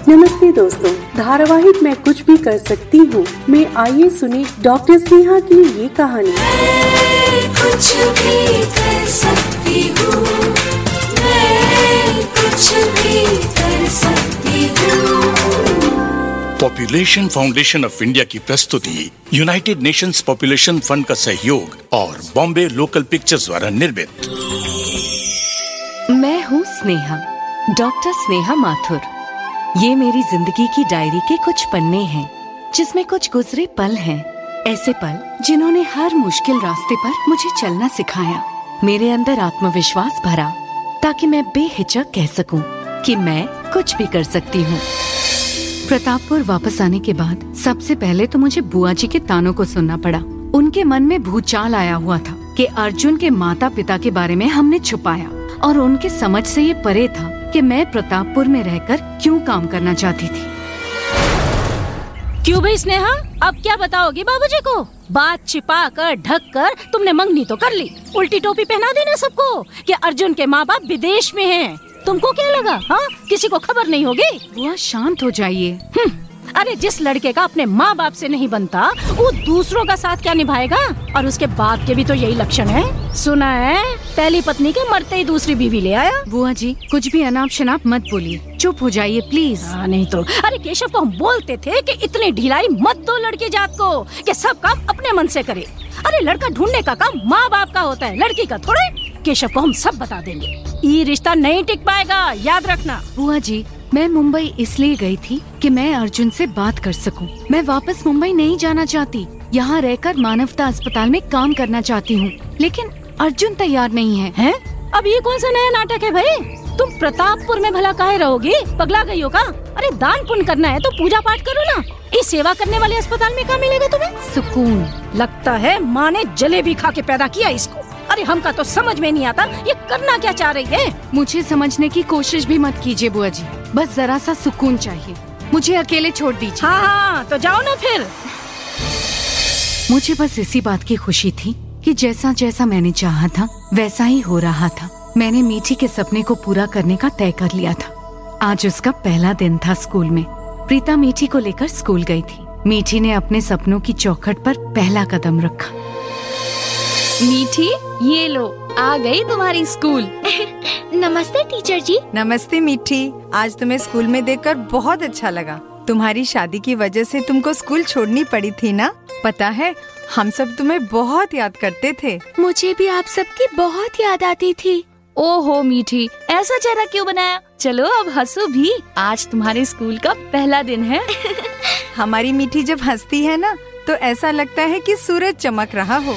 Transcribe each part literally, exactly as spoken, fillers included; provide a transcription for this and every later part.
नमस्ते दोस्तों, धारावाहिक मैं कुछ भी कर सकती हूँ में आइए सुने डॉक्टर स्नेहा की ये कहानी। मैं कुछ भी कर सकती हूँ, मैं कुछ भी कर सकती हूँ। पॉपुलेशन फाउंडेशन ऑफ इंडिया की प्रस्तुति यूनाइटेड नेशंस पॉपुलेशन फंड का सहयोग और बॉम्बे लोकल पिक्चर्स द्वारा निर्मित। मैं हूँ स्नेहा, डॉक्टर स्नेहा माथुर। ये मेरी जिंदगी की डायरी के कुछ पन्ने हैं, जिसमें कुछ गुजरे पल हैं। ऐसे पल जिन्होंने हर मुश्किल रास्ते पर मुझे चलना सिखाया, मेरे अंदर आत्मविश्वास भरा, ताकि मैं बेहिचक कह सकूं कि मैं कुछ भी कर सकती हूँ। प्रतापपुर वापस आने के बाद सबसे पहले तो मुझे बुआ जी के तानों को सुनना पड़ा। उनके मन में भूचाल आया हुआ था कि अर्जुन के माता पिता के बारे में हमने छुपाया, और उनके समझ से ये परे था कि मैं प्रतापपुर में रहकर क्यों काम करना चाहती थी। क्यों भाई स्नेहा, अब क्या बताओगी बाबूजी को? बात छिपा कर ढक कर तुमने मंगनी तो कर ली, उल्टी टोपी पहना देना सबको कि अर्जुन के माँ बाप विदेश में हैं। तुमको क्या लगा, हाँ किसी को खबर नहीं होगी? बुआ शांत हो जाइए। अरे जिस लड़के का अपने माँ बाप से नहीं बनता, वो दूसरों का साथ क्या निभाएगा? और उसके बाप के भी तो यही लक्षण है। सुना है पहली पत्नी के मरते ही दूसरी बीवी ले आया। बुआ जी कुछ भी अनाप शनाप मत बोलिए, चुप हो जाइए प्लीज। हाँ नहीं तो। अरे केशव को हम बोलते थे कि इतनी ढिलाई मत दो लड़की जात को कि सब काम अपने मन से करे। अरे लड़का ढूंढने का काम माँ बाप का होता है, लड़की का थोड़े। केशव को हम सब बता देंगे, ये रिश्ता नहीं टिक पाएगा, याद रखना। बुआ जी मैं मुंबई इसलिए गई थी कि मैं अर्जुन से बात कर सकूं। मैं वापस मुंबई नहीं जाना चाहती, यहाँ रहकर मानवता अस्पताल में काम करना चाहती हूँ, लेकिन अर्जुन तैयार नहीं है। हैं? अब ये कौन सा नया नाटक है भाई? तुम प्रतापपुर में भला काहे रहोगी? पगला गई हो का? अरे दान पुण्य करना है तो पूजा पाठ करो ना। इस सेवा करने वाले अस्पताल में क्या मिलेगा तुम्हें? सुकून। लगता है माँ ने जलेबी खा के पैदा किया इसको। अरे हमका तो समझ में नहीं आता ये करना क्या चाह रही है। मुझे समझने की कोशिश भी मत कीजिए बुआ जी, बस जरा सा सुकून चाहिए, मुझे अकेले छोड़ दीजिए। हाँ हाँ तो जाओ ना फिर। मुझे बस इसी बात की खुशी थी कि जैसा जैसा मैंने चाहा था वैसा ही हो रहा था। मैंने मीठी के सपने को पूरा करने का तय कर लिया था। आज उसका पहला दिन था स्कूल में। प्रीता मीठी को लेकर स्कूल गई थी। मीठी ने अपने सपनों की चौखट पर पहला कदम रखा। मीठी ये लो, आ गई तुम्हारी स्कूल। नमस्ते टीचर जी। नमस्ते मीठी, आज तुम्हें स्कूल में देखकर बहुत अच्छा लगा। तुम्हारी शादी की वजह से तुमको स्कूल छोड़नी पड़ी थी ना? पता है हम सब तुम्हें बहुत याद करते थे। मुझे भी आप सबकी बहुत याद आती थी। ओहो मीठी, ऐसा चेहरा क्यों बनाया? चलो अब हंसो भी, आज तुम्हारे स्कूल का पहला दिन है। हमारी मीठी जब हंसती है ना तो ऐसा लगता है कि सूरज चमक रहा हो।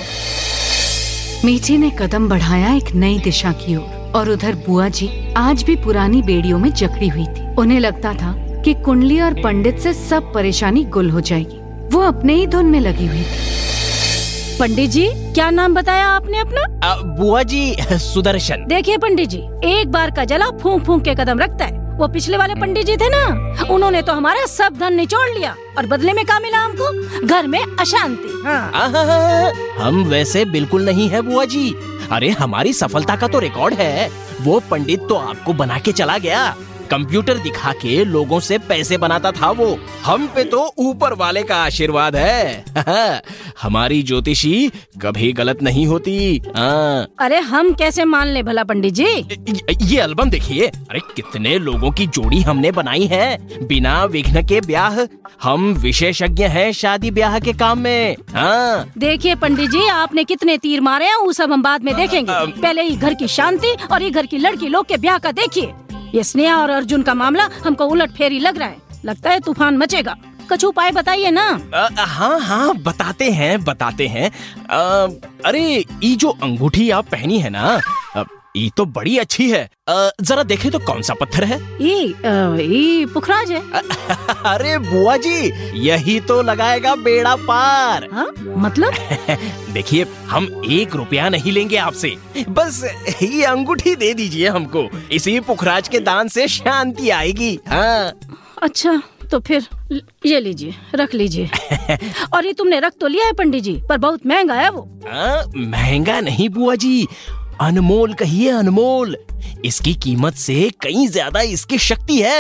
मीठी ने कदम बढ़ाया एक नई दिशा की ओर, और उधर बुआ जी आज भी पुरानी बेड़ियों में जकड़ी हुई थी। उन्हें लगता था कि कुंडली और पंडित से सब परेशानी गुल हो जाएगी। वो अपने ही धुन में लगी हुई थी। पंडित जी क्या नाम बताया आपने अपना? आ, बुआ जी सुदर्शन। देखिए पंडित जी, एक बार का जला फूंक फूंक के कदम रखता है। वो पिछले वाले पंडित जी थे ना, उन्होंने तो हमारा सब धन निचोड़ लिया, और बदले में क्या मिला हमको? घर में अशांति। हाँ। हम वैसे बिल्कुल नहीं है बुआ जी। अरे हमारी सफलता का तो रिकॉर्ड है। वो पंडित तो आपको बना के चला गया, कंप्यूटर दिखा के लोगों से पैसे बनाता था वो। हम पे तो ऊपर वाले का आशीर्वाद है। हमारी ज्योतिषी कभी गलत नहीं होती। हाँ। अरे हम कैसे मान ले भला पंडित जी? ये एल्बम देखिए, अरे कितने लोगों की जोड़ी हमने बनाई है बिना विघ्न के ब्याह। हम विशेषज्ञ हैं शादी ब्याह के काम में। हाँ। देखिए पंडित जी, आपने कितने तीर मारे हैं वो सब हम बाद में देखेंगे। पहले ही घर की शांति और ये घर की लड़की लोग के ब्याह का देखिए। ये स्नेहा और अर्जुन का मामला हमको उलट फेरी लग रहा है, लगता है तूफान मचेगा। कुछ उपाय बताइए ना। आ, हाँ हाँ बताते हैं बताते हैं। आ, अरे ये जो अंगूठी आप पहनी है ना, ये तो बड़ी अच्छी है। आ, जरा देखे तो कौन सा पत्थर है? ये ये पुखराज है। अरे बुआ जी यही तो लगाएगा बेड़ा पार। हाँ? मतलब? देखिए हम एक रुपया नहीं लेंगे आपसे, बस ये अंगूठी दे दीजिए हमको। इसी पुखराज के दान से शांति आएगी। हाँ। अच्छा तो फिर ये लीजिए, रख लीजिए। और ये तुमने रख तो लिया है पंडित जी, पर बहुत महंगा है वो। आ, महंगा नहीं बुआ जी, अनमोल कहिए अनमोल। इसकी कीमत से कहीं ज्यादा इसकी शक्ति है।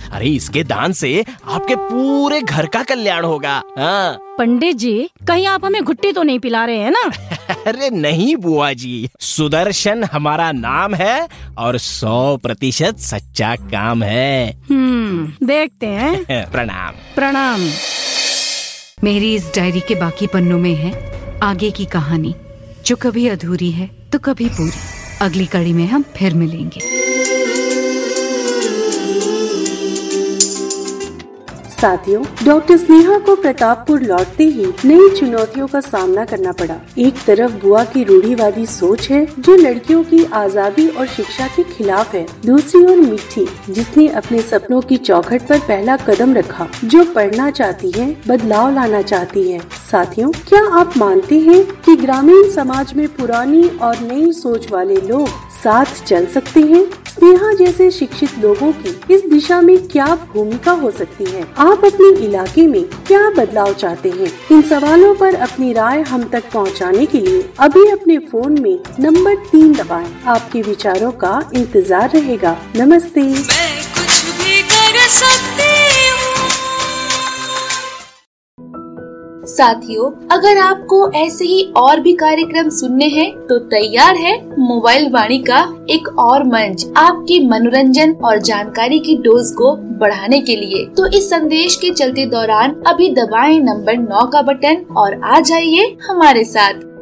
अरे इसके दान से आपके पूरे घर का कल्याण होगा। हाँ। पंडित जी, कहीं आप हमें घुट्टी तो नहीं पिला रहे हैं ना? अरे नहीं बुआ जी, सुदर्शन हमारा नाम है और सौ प्रतिशत सच्चा काम है। हम्म, देखते हैं। प्रणाम। प्रणाम। मेरी इस डायरी के बाकी पन्नों में है आगे की कहानी, जो कभी अधूरी है तो कभी पूरी। अगली कड़ी में हम फिर मिलेंगे। साथियों, डॉक्टर स्नेहा को प्रतापपुर लौटते ही नई चुनौतियों का सामना करना पड़ा। एक तरफ बुआ की रूढ़िवादी सोच है जो लड़कियों की आजादी और शिक्षा के खिलाफ है, दूसरी ओर मिट्टी जिसने अपने सपनों की चौखट पर पहला कदम रखा, जो पढ़ना चाहती है, बदलाव लाना चाहती है। साथियों, क्या आप मानते हैं कि ग्रामीण समाज में पुरानी और नई सोच वाले लोग साथ चल सकते हैं? स्नेहा जैसे शिक्षित लोगों की इस दिशा में क्या भूमिका हो सकती है? आप अपने इलाके में क्या बदलाव चाहते हैं? इन सवालों पर अपनी राय हम तक पहुंचाने के लिए अभी अपने फोन में नंबर तीन दबाएं। आपके विचारों का इंतजार रहेगा। नमस्ते। मैं कुछ भी कर सकती हूँ। साथियों, अगर आपको ऐसे ही और भी कार्यक्रम सुनने हैं तो तैयार है मोबाइल वाणी का एक और मंच आपके मनोरंजन और जानकारी की डोज को बढ़ाने के लिए। तो इस संदेश के चलते दौरान अभी दबाएं नंबर नौ का बटन और आ जाइए हमारे साथ।